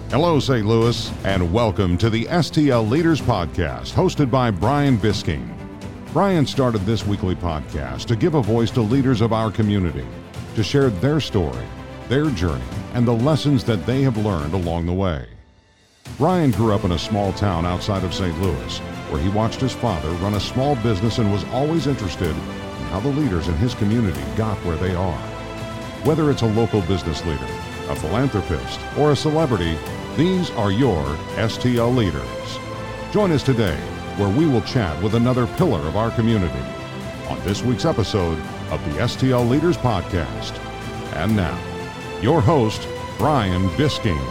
Hello, St. Louis, and welcome to the STL Leaders Podcast, hosted by Brian Bisking. Brian started this weekly podcast to give a voice to leaders of our community, to share their story, their journey, and the lessons that they have learned along the way. Brian grew up in a small town outside of St. Louis, where he watched his father run a small business and was always interested in how the leaders in his community got where they are. Whether it's a local business leader, a philanthropist, or a celebrity, these are your STL leaders. Join us today, where we will chat with another pillar of our community on this week's episode of the STL Leaders Podcast. And now, your host, Brian Bisking.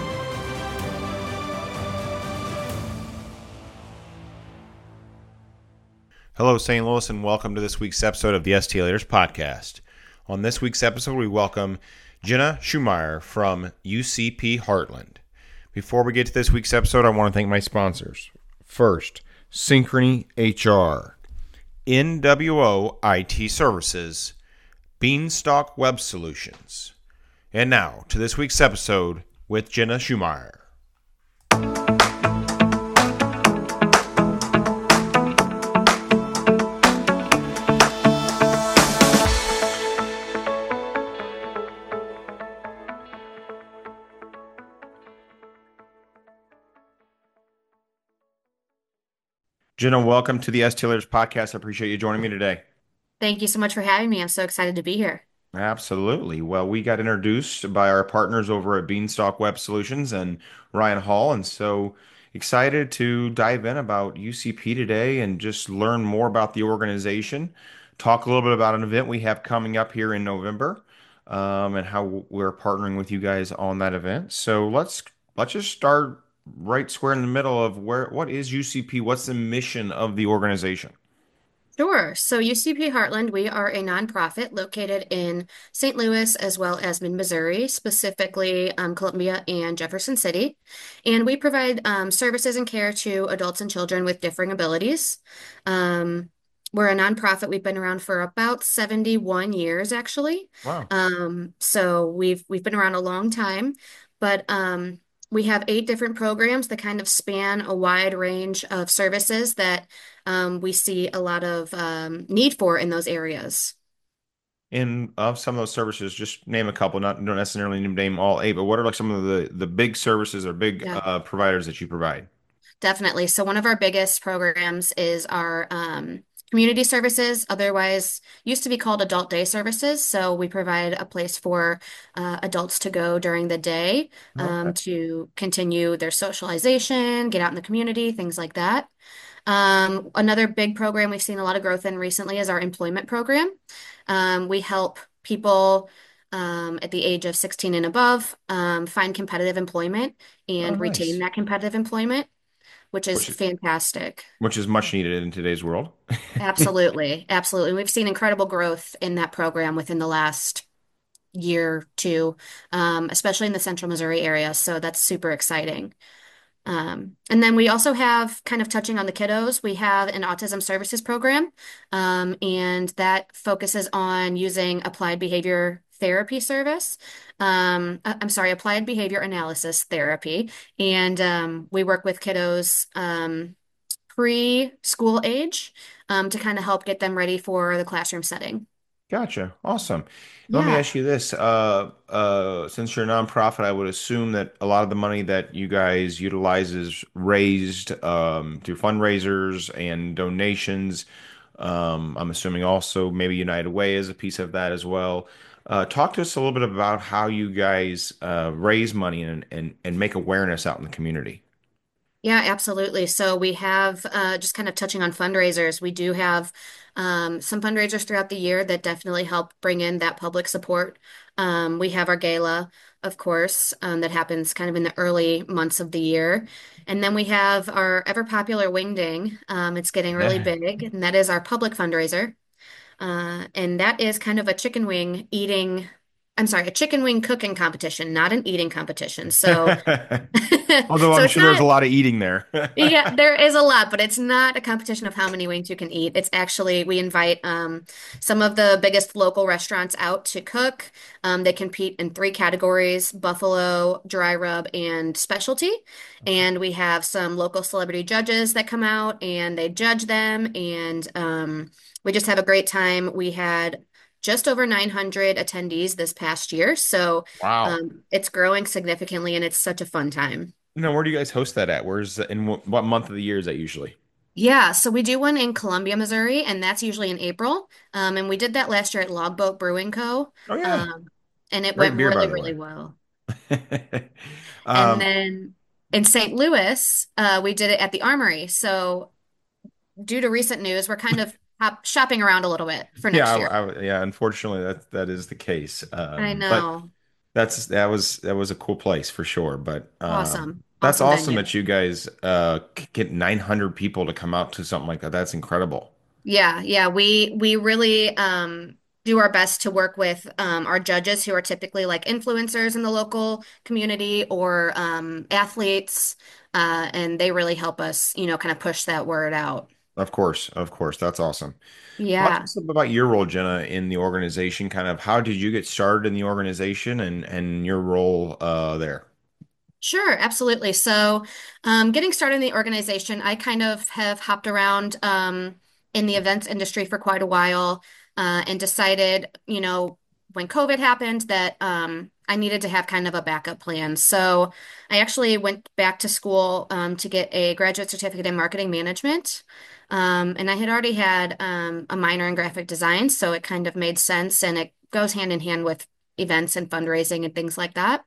Hello, St. Louis, and welcome to this week's episode of the STL Leaders Podcast. On this week's episode, we welcome Jenna Schumeyer from UCP Heartland. Before we get to this week's episode, I want to thank my sponsors. First, Synchrony HR, NWO IT Services, Beanstalk Web Solutions. And now, to this week's episode with Jenna Schumeyer. Jenna, welcome to the STL Leaders Podcast. I appreciate you joining me today. Thank you so much for having me. I'm so excited to be here. Absolutely. Well, we got introduced by our partners over at Beanstalk Web Solutions and Ryan Hall, and so excited to dive in about UCP today and just learn more about the organization, talk a little bit about an event we have coming up here in November, and how we're partnering with you guys on that event. So let's just start right square in the middle of what is UCP? What's the mission of the organization? Sure. So UCP Heartland, we are a nonprofit located in St. Louis as well as mid-Missouri, specifically Columbia and Jefferson City. And we provide services and care to adults and children with differing abilities. We're a nonprofit. We've been around for about 71 years, actually. Wow. So we've been around a long time, but we have 8 different programs that kind of span a wide range of services that we see a lot of need for in those areas. In of some of those services, just name a couple, not don't necessarily name all 8, but what are like some of the big services or big Yeah, providers that you provide? definitely. So one of our biggest programs is our community services, otherwise used to be called adult day services. So we provide a place for adults to go during the day Okay. to continue their socialization, get out in the community, things like that. Another big program we've seen a lot of growth in recently is our employment program. We help people at the age of 16 and above find competitive employment Oh, and retain nice. that competitive employment, which is Which fantastic. which is much needed in today's world. Absolutely. Absolutely. We've seen incredible growth in that program within the last year, two, especially in the central Missouri area. So that's super exciting. And then we also have, kind of touching on the kiddos, we have an autism services program, and that focuses on using applied behavior therapy service. I'm sorry, applied behavior analysis therapy. And we work with kiddos pre-school age to kind of help get them ready for the classroom setting. Gotcha. Awesome. Let me Yeah. ask you this. Since you're a nonprofit, I would assume that a lot of the money that you guys utilize is raised through fundraisers and donations. I'm assuming also maybe United Way is a piece of that as well. Talk to us a little bit about how you guys raise money and make awareness out in the community. Yeah, absolutely. So we have just kind of touching on fundraisers. We do have some fundraisers throughout the year that definitely help bring in that public support. We have our gala, of course, that happens kind of in the early months of the year. And then we have our ever popular Wingding. It's getting really big, and that is our public fundraiser. And that is kind of a chicken wing eating I'm sorry, a chicken wing cooking competition, not an eating competition. So, Although so I'm it's sure there's a not. lot of eating there. Yeah, there is a lot, but it's not a competition of how many wings you can eat. It's actually, we invite some of the biggest local restaurants out to cook. They compete in three categories: buffalo, dry rub, and specialty. And we have some local celebrity judges that come out and they judge them. And we just have a great time. We had just over 900 attendees this past year. So Wow. it's growing significantly and it's such a fun time. No, where do you guys host that at? Where's in what month of the year is that usually? Yeah, so we do one in Columbia, Missouri, and that's usually in April. And we did that last year at Logboat Brewing Co. Oh yeah, Um, and it great went beer by really, the really way. well. And Um, then in St. Louis, we did it at the Armory. So due to recent news, we're kind of shopping around a little bit for yeah, next year. yeah. Unfortunately, that is the case. I But know. that was a cool place for sure. But Awesome. that's Awesome awesome venue. that you guys get 900 people to come out to something like that. That's incredible. Yeah, yeah, we really do our best to work with our judges who are typically like influencers in the local community or athletes, and they really help us, kind of push that word out. Of course, that's awesome. Talk to Yeah. us about your role, Jenna, in the organization. Kind of how did you get started in the organization and your role there? Sure, absolutely. So, getting started in the organization, I kind of have hopped around in the events industry for quite a while, and decided, when COVID happened, that I needed to have kind of a backup plan. So, I actually went back to school to get a graduate certificate in marketing management. And I had already had a minor in graphic design, so it kind of made sense, and it goes hand in hand with events and fundraising and things like that.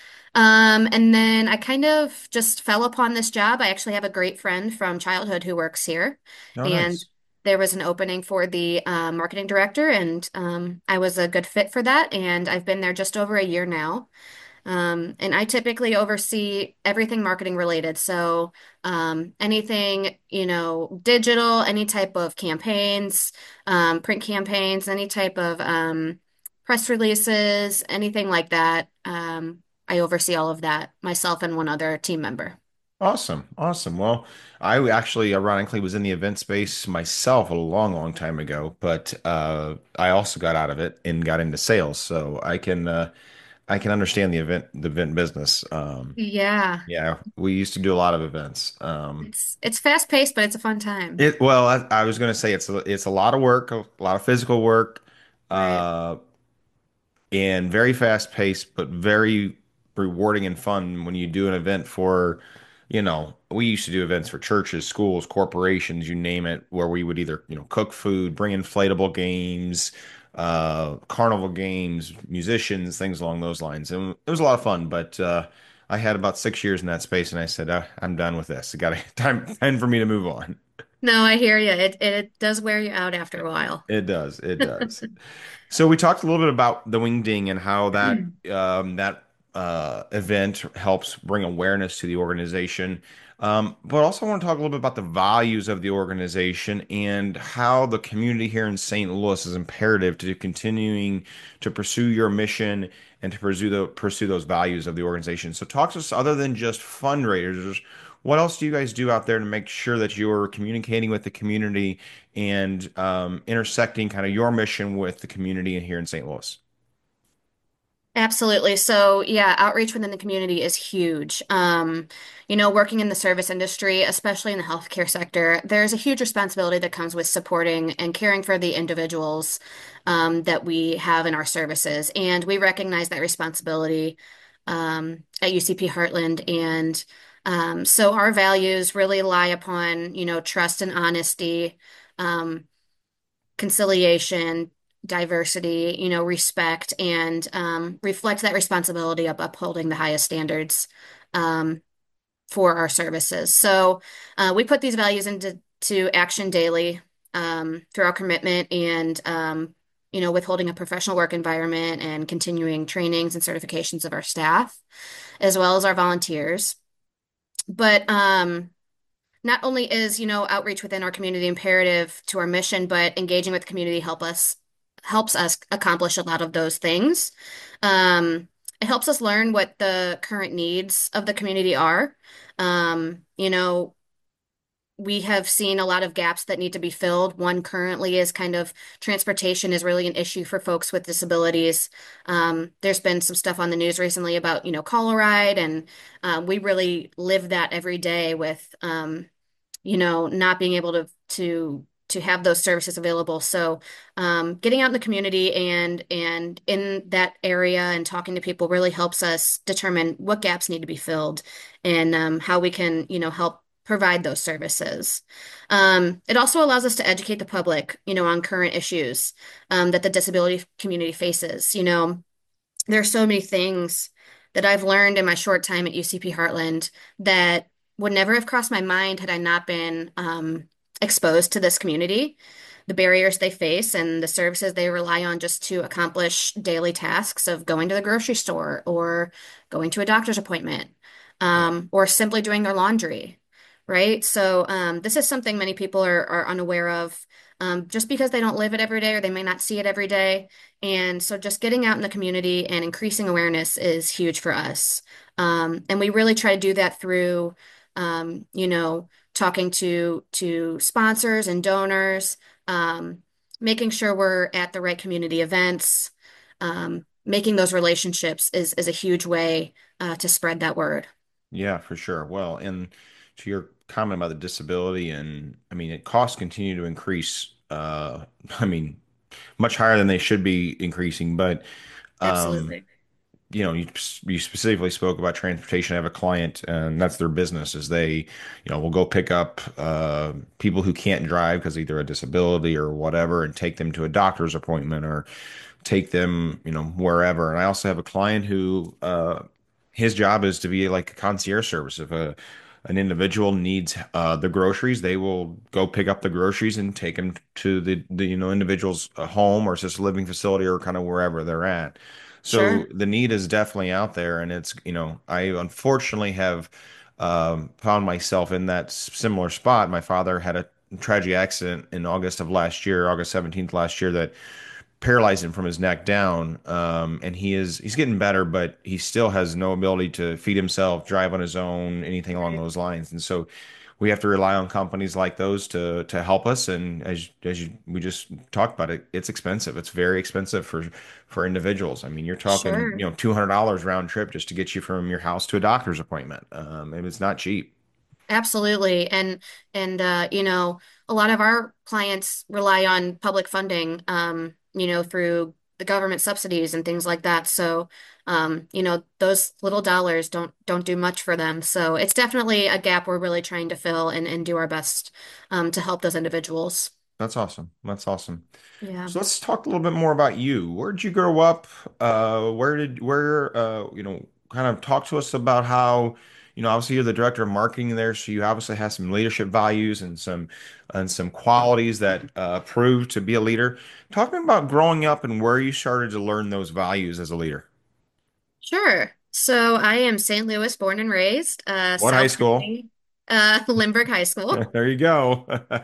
And then I kind of just fell upon this job. I actually have a great friend from childhood who works here, Oh, and nice. there was an opening for the marketing director, and I was a good fit for that. And I've been there just over a year now. And I typically oversee everything marketing related. So anything, digital, any type of campaigns, print campaigns, any type of press releases, anything like that. I oversee all of that myself and one other team member. Awesome. Awesome. Well, I actually ironically was in the event space myself a long, long time ago, but I also got out of it and got into sales. So I can understand the event business. Yeah, Yeah, we used to do a lot of events. it's fast paced, but it's a fun time. I was going to say it's a lot of work, a lot of physical work. Right. Uh, and very fast paced, but very rewarding and fun when you do an event for, we used to do events for churches, schools, corporations, you name it, where we would either, cook food, bring inflatable games, carnival games, musicians, things along those lines. And it was a lot of fun, but I had about 6 years in that space and I said, I'm done with this. I got time for me to move on. No, I hear you. It does wear you out after a while. It does. It does. So we talked a little bit about the Wingding and how that event helps bring awareness to the organization. But also I want to talk a little bit about the values of the organization and how the community here in St. Louis is imperative to continuing to pursue your mission and to pursue those values of the organization. So talk to us other than just fundraisers. What else do you guys do out there to make sure that you're communicating with the community and intersecting kind of your mission with the community here in St. Louis? Absolutely. So, yeah, outreach within the community is huge. Working in the service industry, especially in the healthcare sector, there's a huge responsibility that comes with supporting and caring for the individuals that we have in our services. And we recognize that responsibility at UCP Heartland. And so our values really lie upon, trust and honesty. Um, Conciliation, diversity, respect, and reflect that responsibility of upholding the highest standards um, for our services. So we put these values into action daily through our commitment and withholding a professional work environment and continuing trainings and certifications of our staff, as well as our volunteers. But not only is, outreach within our community imperative to our mission, but engaging with the community helps us accomplish a lot of those things. Um, it helps us learn what the current needs of the community are. You know, we have seen a lot of gaps that need to be filled. One currently is kind of transportation is really an issue for folks with disabilities. There's been some stuff on the news recently about, call a ride, and we really live that every day with, not being able to have those services available. So, getting out in the community and in that area and talking to people really helps us determine what gaps need to be filled and how we can, help provide those services. It also allows us to educate the public, on current issues that the disability community faces. There are so many things that I've learned in my short time at UCP Heartland that would never have crossed my mind had I not been exposed to this community, the barriers they face, and the services they rely on just to accomplish daily tasks of going to the grocery store or going to a doctor's appointment, Yeah. or simply doing their laundry, right? So this is something many people are unaware of. Just because they don't live it every day or they may not see it every day. And so just getting out in the community and increasing awareness is huge for us. And we really try to do that through, talking to sponsors and donors, making sure we're at the right community events. Making those relationships is a huge way to spread that word. Yeah, for sure. Well, and to your comment about the disability, and I mean, costs continue to increase. I mean, much higher than they should be increasing. But um, Absolutely. you specifically spoke about transportation. I have a client, and that's their business. Is they, will go pick up people who can't drive because either a disability or whatever, and take them to a doctor's appointment or take them, wherever. And I also have a client who his job is to be like a concierge service. If an individual needs the groceries, they will go pick up the groceries and take them to the individual's home or assisted living facility or kind of wherever they're at. So Sure. the need is definitely out there, and it's I unfortunately have found myself in that similar spot. My father had a tragic accident in August of last year, August 17th last year, that paralyzed him from his neck down. And he's getting better, but he still has no ability to feed himself, drive on his own, anything along Right. those lines. And so we have to rely on companies like those to help us. And we just talked about it, it's expensive. It's very expensive for individuals. I mean, you're talking, Sure. $200 round trip just to get you from your house to a doctor's appointment. And it's not cheap. Absolutely. And a lot of our clients rely on public funding, through the government subsidies and things like that. So, those little dollars don't do much for them. So it's definitely a gap we're really trying to fill and do our best to help those individuals. That's awesome. That's awesome. Yeah. So let's talk a little bit more about you. Where did you grow up? Kind of talk to us about how, obviously you're the director of marketing there, so you obviously have some leadership values and some qualities that prove to be a leader. Talk to me about growing up and where you started to learn those values as a leader. Sure. So I am St. Louis born and raised, What high South school? County, Lindbergh High School. There you go.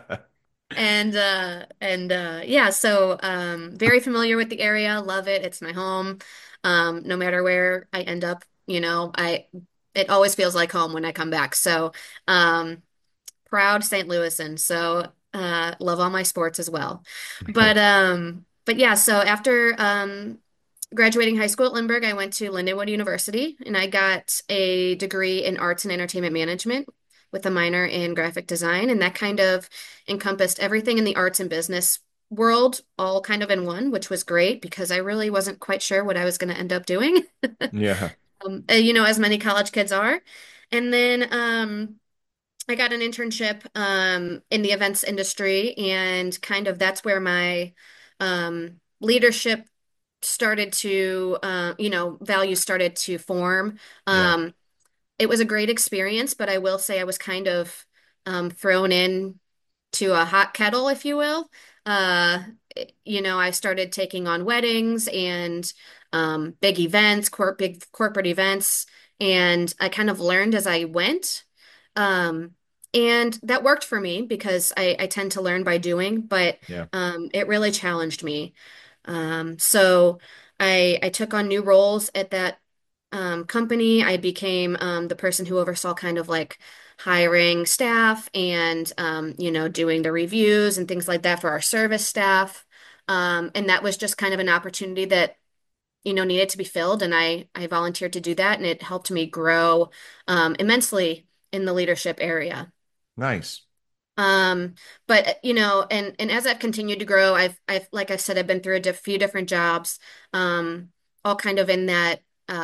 And yeah, so very familiar with the area, love it. It's my home. No matter where I end up, I it always feels like home when I come back. So um proud St. Louisan. So love all my sports as well. But yeah, so after graduating high school at Lindbergh, I went to Lindenwood University and I got a degree in arts and entertainment management with a minor in graphic design. And that kind of encompassed everything in the arts and business world, all kind of in one, which was great because I really wasn't quite sure what I was going to end up doing, Yeah. as many college kids are. And then I got an internship in the events industry, and kind of that's where my leadership started to, values started to form. Yeah. It was a great experience, but I will say I was kind of thrown in to a hot kettle, if you will. Uh, I started taking on weddings and big events, big corporate events, and I kind of learned as I went. Um, and that worked for me because I tend to learn by doing, but Yeah. it really challenged me. So I took on new roles at that company. I became the person who oversaw kind of like hiring staff and doing the reviews and things like that for our service staff. And that was just kind of an opportunity that needed to be filled, and I volunteered to do that, and it helped me grow immensely in the leadership area. Nice. Um, but and as I've continued to grow, I've like I said, I've been through a few different jobs, um, all kind of in that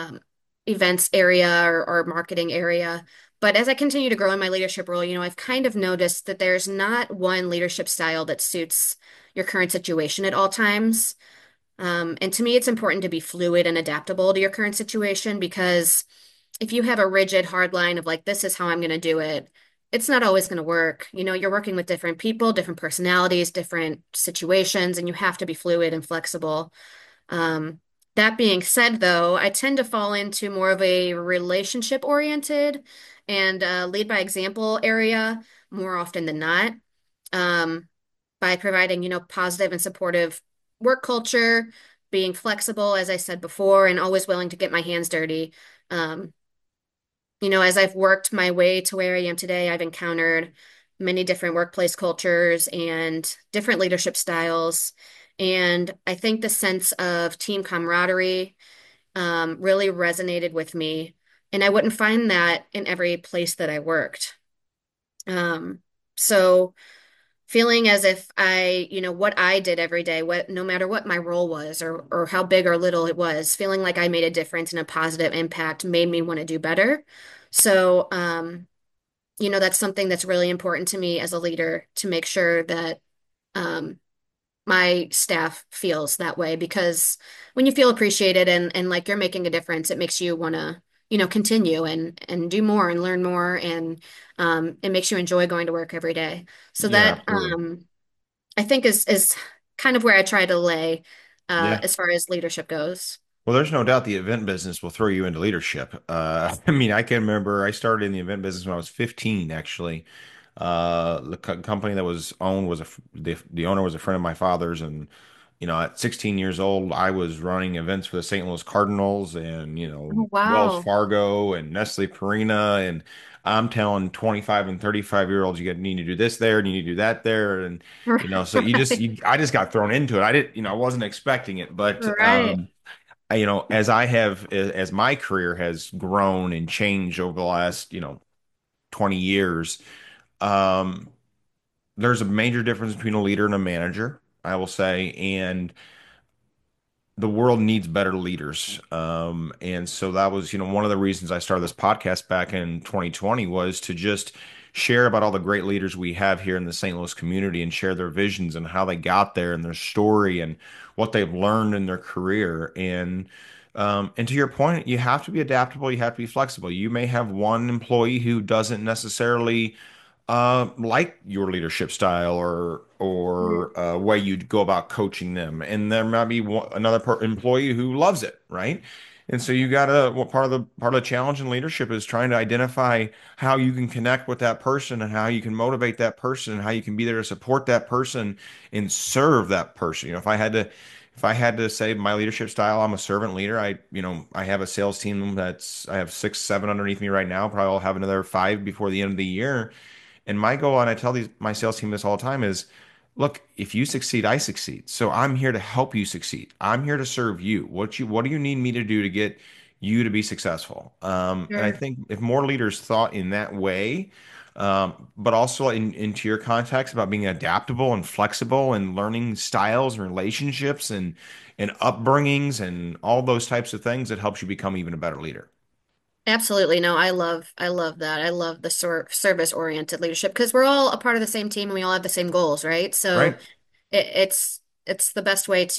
events area or marketing area. But as I continue to grow in my leadership role, I've kind of noticed that there's not one leadership style that suits your current situation at all times. And to me, it's important to be fluid and adaptable to your current situation because if you have a rigid hard line of like, this is how I'm going to do it, it's not always going to work. You're working with different people, different personalities, different situations, and you have to be fluid and flexible. Um, that being said, though, I tend to fall into more of a relationship oriented and lead by example area more often than not. Um, by providing, positive and supportive work culture, being flexible, as I said before, and always willing to get my hands dirty. Um, as I've worked my way to where I am today, I've encountered many different workplace cultures and different leadership styles. And I think the sense of team camaraderie really resonated with me. And I wouldn't find that in every place that I worked. Um, so feeling as if what I did every day, no matter what my role was or how big or little it was, feeling like I made a difference and a positive impact made me want to do better. So, that's something that's really important to me as a leader to make sure that um, my staff feels that way because when you feel appreciated and like you're making a difference, it makes you want to, continue and do more and learn more and it makes you enjoy going to work every day. So Yeah, that absolutely. I think is kind of where I try to lay Yeah. as far as leadership goes. Well, there's no doubt the event business will throw you into leadership. I mean, I can remember I started in the event business when I was 15, actually. The company that was owned was the owner was a friend of my father's, and at 16 years old, I was running events for the St. Louis Cardinals and Oh, Wells wow. Fargo and Nestle Purina, and I'm telling 25 and 35-year olds you need to do this there and you need to do that there, and so Right. I just got thrown into it. I didn't, I wasn't expecting it, but Right. as my career has grown and changed over the last 20 years, um, there's a major difference between a leader and a manager, I will say, and the world needs better leaders. And so that was, one of the reasons I started this podcast back in 2020 was to just share about all the great leaders we have here in the St. Louis community and share their visions and how they got there and their story and what they've learned in their career. And to your point, you have to be adaptable, you have to be flexible. You may have one employee who doesn't necessarily like your leadership style or way you go about coaching them, and there might be another employee who loves it, right? And so you gotta what part of the challenge in leadership is trying to identify how you can connect with that person and how you can motivate that person and how you can be there to support that person and serve that person. If I had to say my leadership style, I'm a servant leader. I have a sales team I have 6, 7 underneath me right now. Probably I'll have another 5 before the end of the year. And my goal, and I tell my sales team this all the time, is look, if you succeed, I succeed. So I'm here to help you succeed. I'm here to serve you. What do you need me to do to get you to be successful? And I Sure. think if more leaders thought in that way, but also into your context about being adaptable and flexible and learning styles and relationships and upbringings and all those types of things, it helps you become even a better leader. Absolutely. No, I love that. I love the service-oriented leadership because we're all a part of the same team and we all have the same goals, right? So Right? it's the best way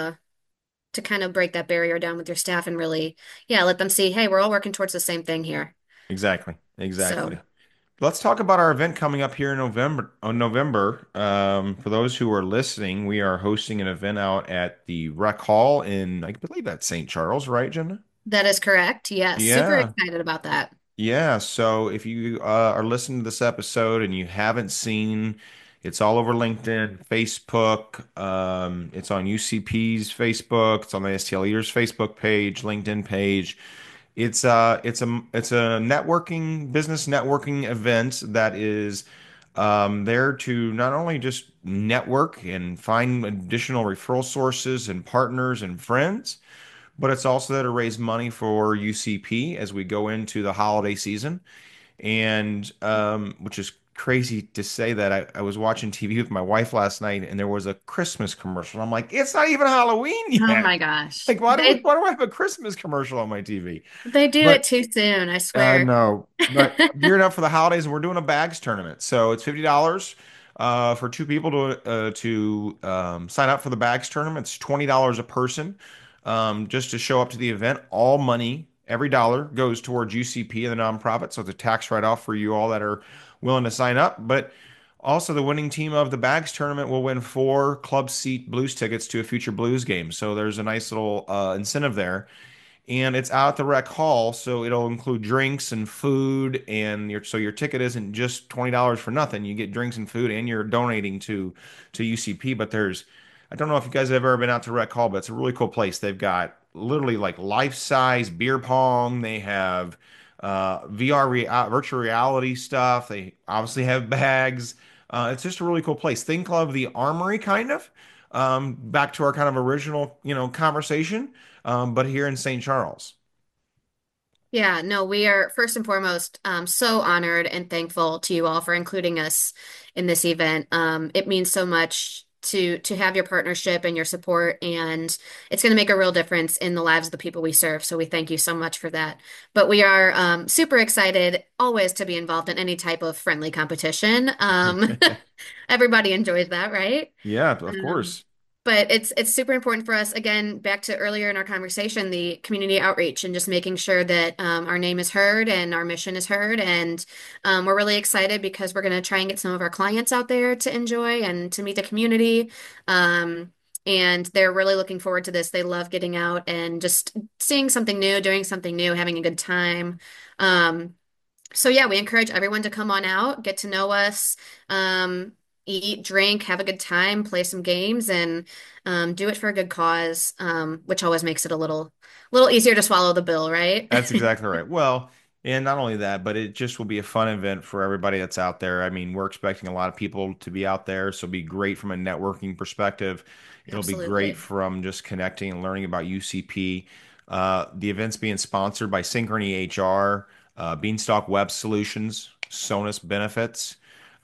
to kind of break that barrier down with your staff and really, yeah, let them see, hey, we're all working towards the same thing here. Exactly. So Exactly. Let's talk about our event coming up here in November. On November, for those who are listening, we are hosting an event out at the Rec Hall in, I believe that's St. Charles, right, Jenna? that is correct. Yes, super Yeah, excited about that. yeah. So if you are listening to this episode and you haven't seen, It's all over LinkedIn, Facebook. It's on UCP's Facebook. It's on the STL Leaders Facebook page, LinkedIn page. It's a networking business networking event that is there to not only just network and find additional referral sources and partners and friends, but it's also there to raise money for UCP as we go into the holiday season. And which is crazy to say that I was watching TV with my wife last night and there was a Christmas commercial. I'm like, it's not even Halloween Oh yet. my gosh. Like, why do I have a Christmas commercial on my TV? They do it But too soon, I I swear. know, but I'm gearing up for the holidays, and we're doing a bags tournament. So it's $50 for two people to sign up for the bags tournament. It's $20 a person just to show up to the event. All money, every dollar goes towards UCP and the nonprofit. So it's a tax write-off for you all that are willing to sign up. But also, the winning team of the bags tournament will win 4 club seat Blues tickets to a future Blues game. So there's a nice little incentive there, and it's out at the rec hall, so it'll include drinks and food, and your ticket isn't just $20 for nothing. You get drinks and food, and you're donating to UCP. But I don't know if you guys have ever been out to rec hall, but it's a really cool place. They've got literally like life-size beer pong. They have virtual reality stuff. They obviously have bags. It's just a really cool place. Think of the Armory, kind of. Back to our kind of original, conversation, but here in St. Charles. Yeah, no, we are first and foremost so honored and thankful to you all for including us in this event. It means so much to have your partnership and your support, and it's going to make a real difference in the lives of the people we serve. So we thank you so much for that. But we are super excited always to be involved in any type of friendly competition. Everybody enjoys that, right? Yeah, of Um, course. but it's super important for us, again, back to earlier in our conversation, the community outreach and just making sure that our name is heard and our mission is heard. And we're really excited because we're going to try and get some of our clients out there to enjoy and to meet the community. Um, and they're really looking forward to this. They love getting out and just seeing something new, doing something new, having a good time. Um, so yeah, we encourage everyone to come on out, get to know us, um, eat, drink, have a good time, play some games, and do it for a good cause, which always makes it a little easier to swallow the bill, right? That's exactly right. Well, and not only that, but it just will be a fun event for everybody that's out there. I mean, we're expecting a lot of people to be out there, so it'll be great from a networking perspective. It'll be great Absolutely. from just connecting and learning about UCP. The event's being sponsored by Synchrony HR, Beanstalk Web Solutions, Sonus Benefits,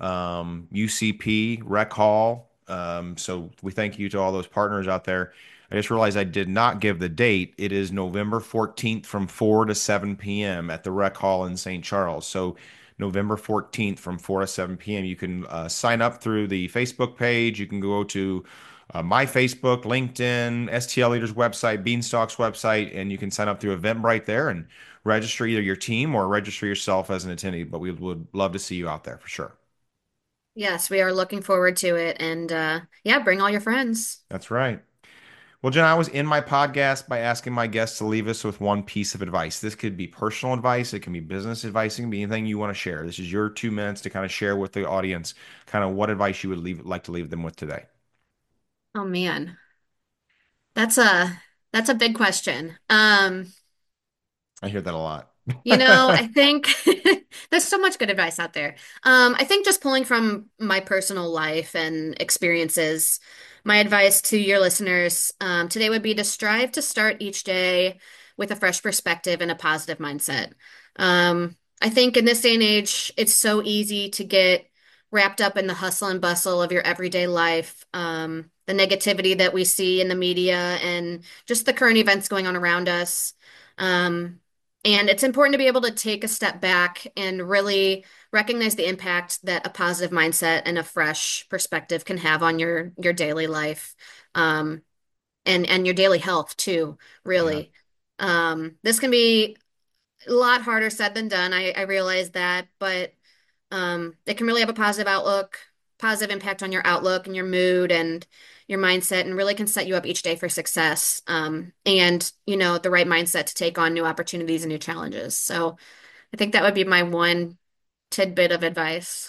UCP, Rec Hall. So we thank you to all those partners out there. I just realized I did not give the date. It is November 14th from 4 to 7 p.m. at the Rec Hall in St. Charles. So November 14th from 4 to 7 p.m. You can sign up through the Facebook page. You can go to my Facebook, LinkedIn, STL Leaders website, Beanstalk's website, and you can sign up through Eventbrite there and register either your team or register yourself as an attendee. But we would love to see you out there for sure. Yes, we are looking forward to it. And yeah, bring all your friends. That's right. Well, Jen, I was in my podcast by asking my guests to leave us with one piece of advice. This could be personal advice, it can be business advice, it can be anything you want to share. This is your 2 minutes to kind of share with the audience kind of what advice you would like to leave them with today. Oh man, that's a big question. I hear that a lot. I think there's so much good advice out there. I think just pulling from my personal life and experiences, my advice to your listeners, today would be to strive to start each day with a fresh perspective and a positive mindset. I think in this day and age, it's so easy to get wrapped up in the hustle and bustle of your everyday life, the negativity that we see in the media and just the current events going on around us. Um, and it's important to be able to take a step back and really recognize the impact that a positive mindset and a fresh perspective can have on your daily life, um, and your daily health too, Yeah. really. This can be a lot harder said than done. I realize that, but it can really have a positive outlook, positive impact on your outlook and your mood and your mindset, and really can set you up each day for success. And the right mindset to take on new opportunities and new challenges. So I think that would be my one tidbit of advice.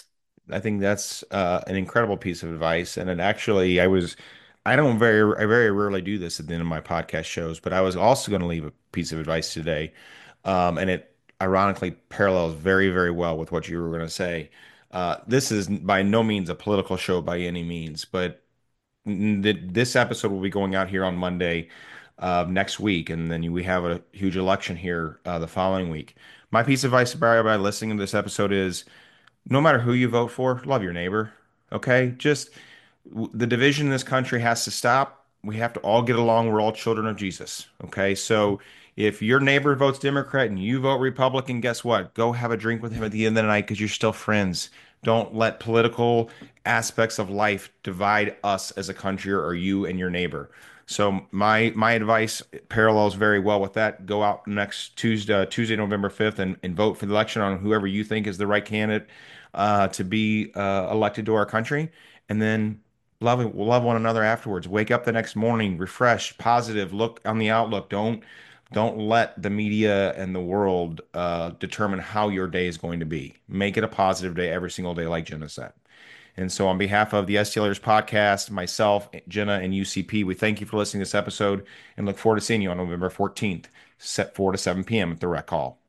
I think that's an incredible piece of advice. And it actually, I very rarely do this at the end of my podcast shows, but I was also going to leave a piece of advice today. And it ironically parallels very, very well with what you were going to say. This is by no means a political show by any means, but this episode will be going out here on Monday next week, and then we have a huge election here the following week. My piece of advice about everybody listening to this episode is no matter who you vote for, love your neighbor. Okay? Just the division in this country has to stop. We have to all get along. We're all children of Jesus. Okay? So if your neighbor votes Democrat and you vote Republican, guess what? Go have a drink with him at the end of the night because you're still friends. Don't let political aspects of life divide us as a country or you and your neighbor. So my advice parallels very well with that. Go out next Tuesday, November 5th, and vote for the election on whoever you think is the right candidate to be elected to our country, and then love one another afterwards. Wake up the next morning refreshed, positive. Look on the outlook. Don't let the media and the world determine how your day is going to be. Make it a positive day every single day, like Jenna said. And so, on behalf of the STL Leaders Podcast, myself, Jenna, and UCP, we thank you for listening to this episode and look forward to seeing you on November 14th, set 4 to 7 p.m. at the Rec Hall.